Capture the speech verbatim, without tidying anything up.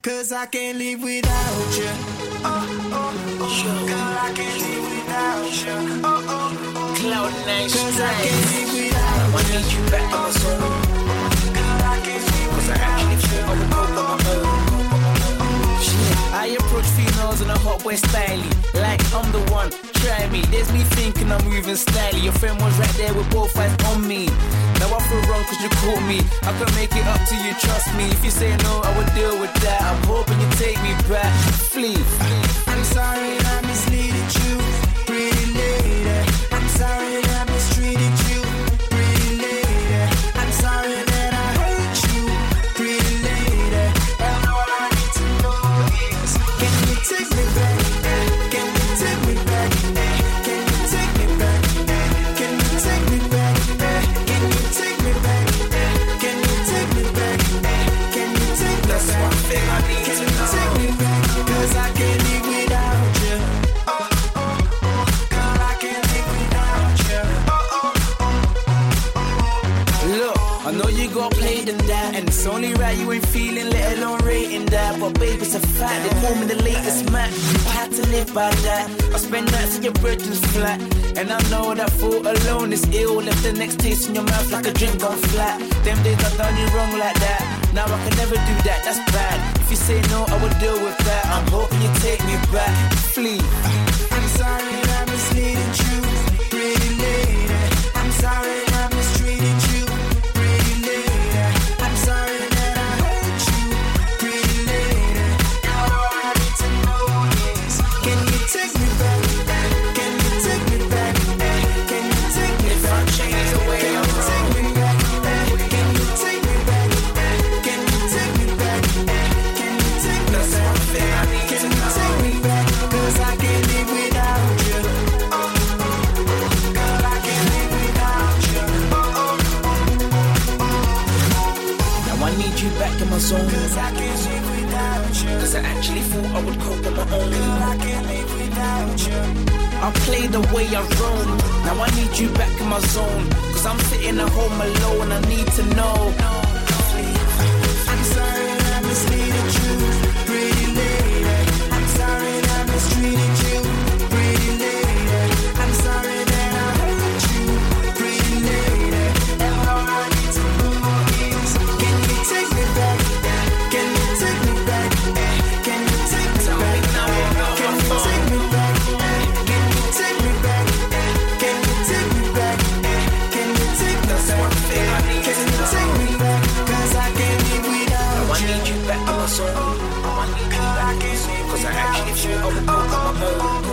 Cause I can't live without you. Oh, oh, oh. Girl, I can't live without you. Oh, oh, oh. Cloud nine Cause I can't live without you. I need you back on my soul. Girl, I can't live Cause I actually feel I would go on my own. I approach females in a hot boy style, like I'm the one, try me. There's me thinking I'm moving styly. Your friend was right there with both eyes on me. Now I feel wrong cause you caught me. I can make it up to you, trust me. If you say no, I would deal with that. I'm hoping you take me back. Flee. I'm sorry that I misleaded you, pretty lady. I'm sorry that I mistreated you, pretty lady. I'm sorry that I hurt you, pretty lady. And all I need to know is, can you take me back? Can you take me back? Can you take me back? Can you take me back? Can you take me back? Can you take me back? Can you take me back? That's one thing I need Can to you know. take me back? Cause I can't live without you. Oh, oh, oh. Girl, I can't live without you. Oh, oh, oh. Look, I know you got played in that, and it's only right you ain't feeling, let alone rating that. But babe, it's a fact, they call me the latest Mac. I had to live by that. I spend nights in your brethren's flat, and I know that thought alone is ill. Left the next taste in your mouth like a drink gone flat. Them days I done you wrong like that. Now I can never do that, that's bad. If you say no, I will deal with that. I'm hoping you take me back. Flee. I'm sorry that I misleaded you, pretty lady. I'm sorry that I mistreated you, pretty lady. I'm sorry that I hurt you, pretty lady. Now all I need to know is, can you take me back? Can you take me back? Can you take me If I back? change the way Can I'm you take me back? Can you take me back? Can you take me back? Can you take me That's back? one thing I need Can to you know. take me back? Cause I can't live without you. Oh, oh, oh. Girl, I can't live without you. Oh, oh, oh. Now I need you back in my zone. Cause I can't live without you. Cause I actually thought I would cope on my own. Girl, I can't live without you. I play the way I roam. Now I need you back in my zone. Cause I'm sitting at home alone. I need to know. I'm sorry that I misleaded you, pretty lady. I'm sorry that I mistreated you, pretty lady. I'm sorry that I hurt you, pretty lady. And all I need to know is, can you take me back? Can you take me back? Can you take me back? Can you take me back? Can you take me back? Can you take me back? Can you take me That's one back? thing I need Can to you know. take me back? Cause I can't live without Now I you. need you back in my zone. Now I need you back in my zone. Cause I actually feel I would cope on my own.